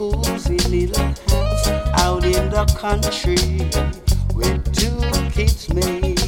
cozy little house out in the country with two kids made.